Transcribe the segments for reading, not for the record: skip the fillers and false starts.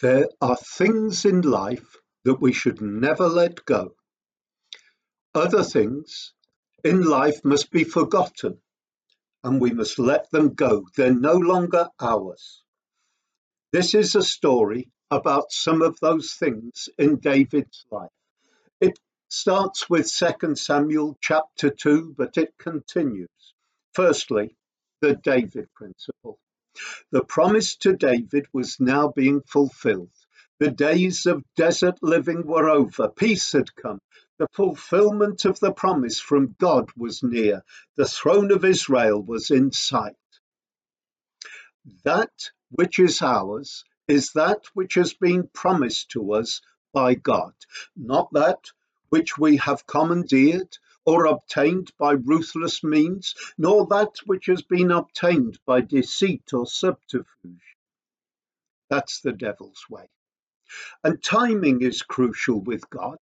There are things in life that we should never let go. Other things in life must be forgotten, and we must let them go. They're no longer ours. This is a story about some of those things in David's life. It starts with 2 Samuel chapter 2, but it continues. Firstly, the David principle. The promise to David was now being fulfilled. The days of desert living were over. Peace had come. The fulfillment of the promise from God was near. The throne of Israel was in sight. That which is ours is that which has been promised to us by God, not that which we have commandeered or obtained by ruthless means, nor that which has been obtained by deceit or subterfuge. That's the devil's way. And timing is crucial with God.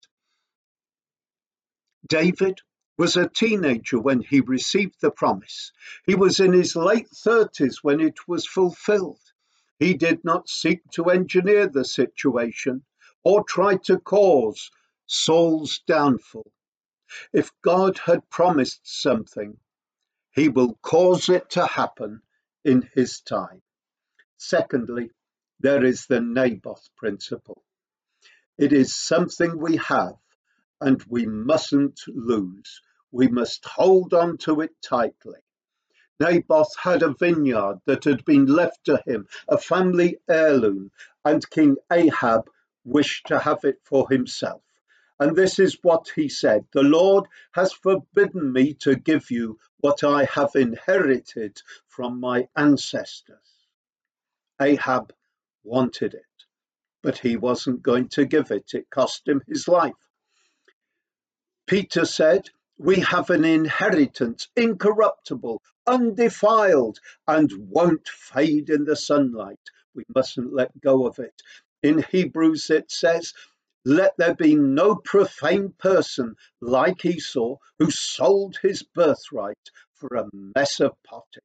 David was a teenager when he received the promise. He was in his late 30s when it was fulfilled. He did not seek to engineer the situation or try to cause Saul's downfall. If God had promised something, he will cause it to happen in his time. Secondly, there is the Naboth principle. It is something we have and we mustn't lose. We must hold on to it tightly. Naboth had a vineyard that had been left to him, a family heirloom, and King Ahab wished to have it for himself. And this is what he said: "The Lord has forbidden me to give you what I have inherited from my ancestors." Ahab wanted it, but he wasn't going to give it. It cost him his life. Peter said, "We have an inheritance, incorruptible, undefiled, and won't fade in the sunlight." We mustn't let go of it. In Hebrews it says, "Let there be no profane person like Esau, who sold his birthright for a mess of pottage."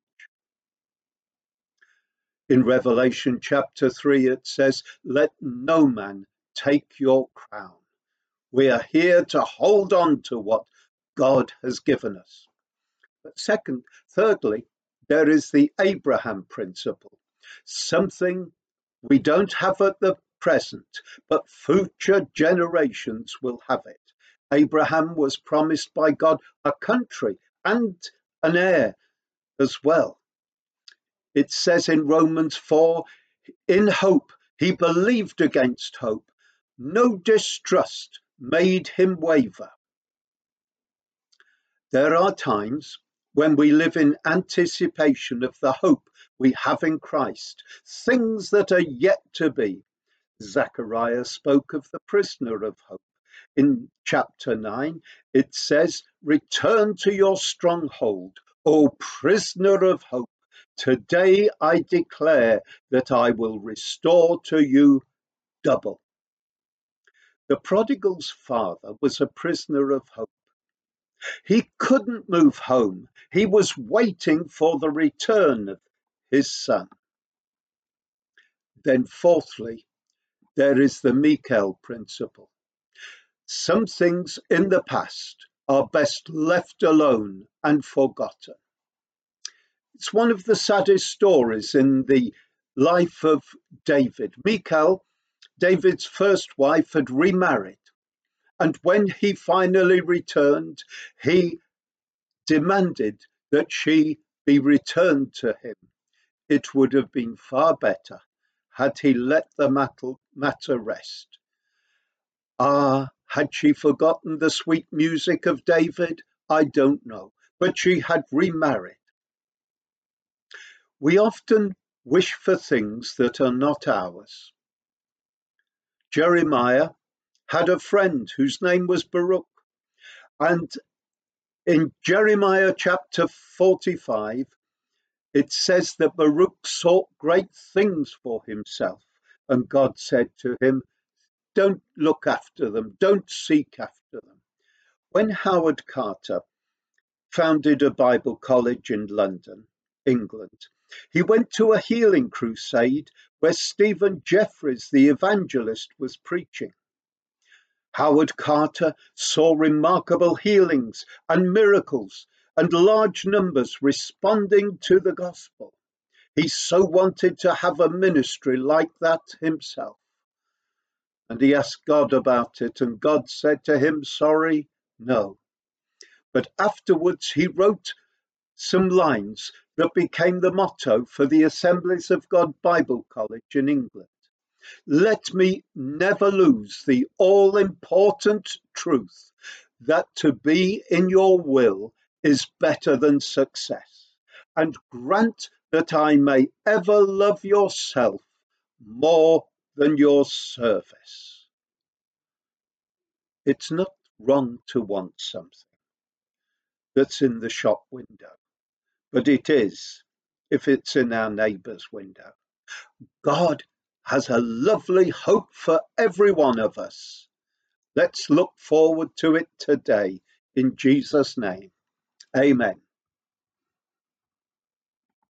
In Revelation chapter 3 it says, "Let no man take your crown." We are here to hold on to what God has given us. But thirdly, there is the Abraham principle. Something we don't have at the present, but future generations will have it. Abraham was promised by God a country and an heir as well. It says in Romans 4, in hope he believed against hope. No distrust made him waver. There are times when we live in anticipation of the hope we have in Christ, things that are yet to be. Zechariah spoke of the prisoner of hope. In chapter 9, it says, "Return to your stronghold, O prisoner of hope. Today I declare that I will restore to you double." The prodigal's father was a prisoner of hope. He couldn't move home. He was waiting for the return of his son. Then fourthly, there is the Michal principle. Some things in the past are best left alone and forgotten. It's one of the saddest stories in the life of David. Michal, David's first wife, had remarried. And when he finally returned, he demanded that she be returned to him. It would have been far better had he let the matter rest. Had she forgotten the sweet music of David? I don't know, but she had remarried. We often wish for things that are not ours. Jeremiah had a friend whose name was Baruch, and in Jeremiah chapter 45, it says that Baruch sought great things for himself, and God said to him, "Don't look after them, don't seek after them." When Howard Carter founded a Bible college in London, England, He went to a healing crusade where Stephen Jeffries, the evangelist, was preaching. Howard Carter saw remarkable healings and miracles and large numbers responding to the gospel. He so wanted to have a ministry like that himself. And he asked God about it, and God said to him, sorry, no. But afterwards he wrote some lines that became the motto for the Assemblies of God Bible College in England. Let me never lose the all-important truth that to be in your will is better than success, and grant that I may ever love yourself more than your service. It's not wrong to want something that's in the shop window, but it is if it's in our neighbour's window. God has a lovely hope for every one of us. Let's look forward to it today in Jesus' name. Amen.